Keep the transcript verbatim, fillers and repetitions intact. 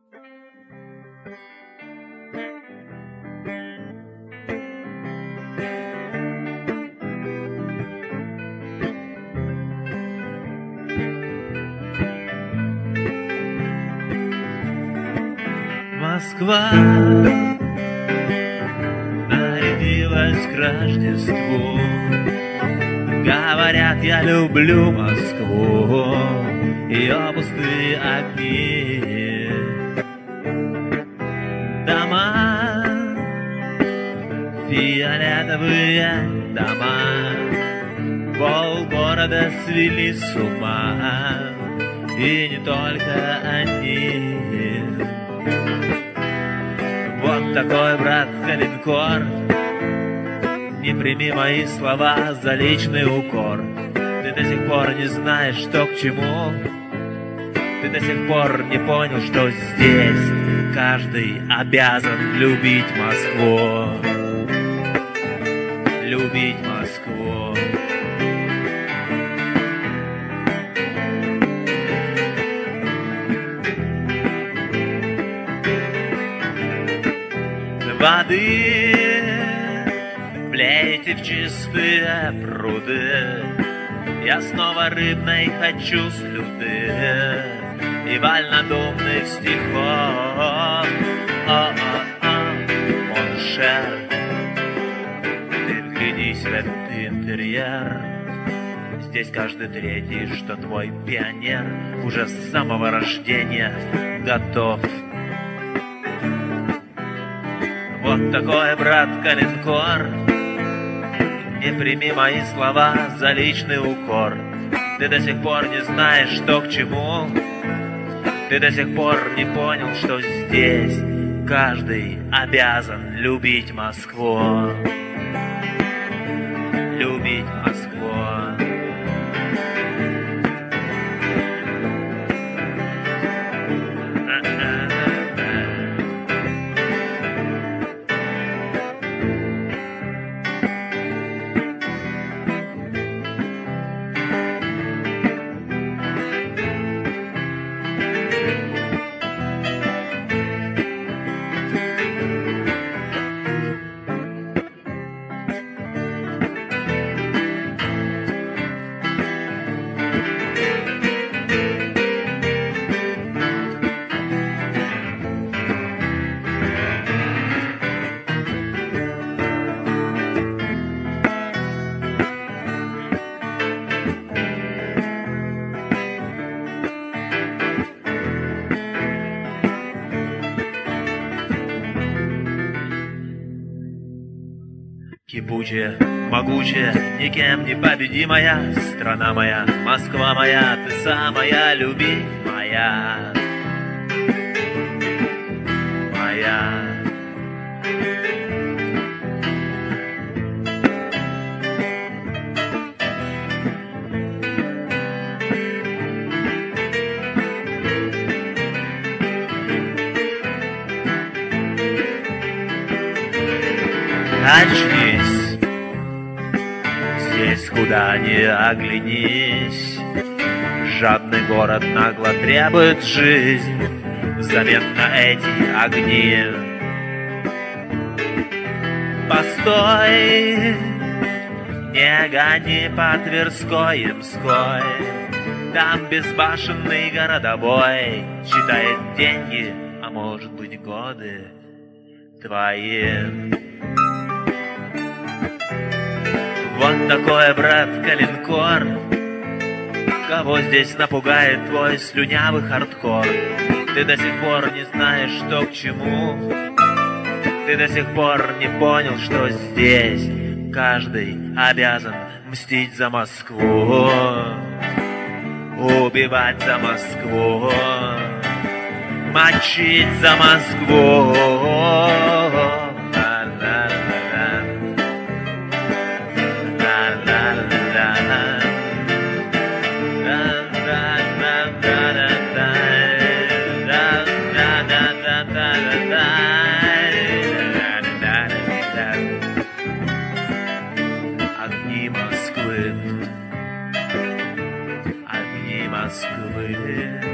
Москва нарядилась к Рождеству. Говорят, я люблю Москву, ее пустые огни. Дома, фиолетовые дома, полгорода свели с ума, и не только они. Вот такой, брат, калинкор, не прими мои слова за личный укор. Ты до сих пор не знаешь, что к чему. Ты до сих пор не понял, что здесь каждый обязан любить Москву. Любить Москву. Воды плейте в чистые пруды, я снова рыбной хочу слюды и вольнодумных стихов. Моншер, ты вглядись в этот интерьер. Здесь каждый третий, что твой пионер уже с самого рождения готов. Вот такой, брат, калинкор, не прими мои слова за личный укор. Ты до сих пор не знаешь, что к чему. Ты до сих пор не понял, что здесь каждый обязан любить Москву. Любить Москву. Кипучая, могучая, никем не победимая страна моя, Москва моя, ты самая любимая, моя. Очнись, здесь куда ни оглянись, жадный город нагло требует жизнь взамен на эти огни. Постой, не гони по Тверской и Мской, там безбашенный городовой считает деньги, а может быть годы твои. Вот такой, брат, калинкор, кого здесь напугает твой слюнявый хардкор. Ты до сих пор не знаешь, что к чему. Ты до сих пор не понял, что здесь каждый обязан мстить за Москву, убивать за Москву, мочить за Москву. Огни Москвы, огни Москвы.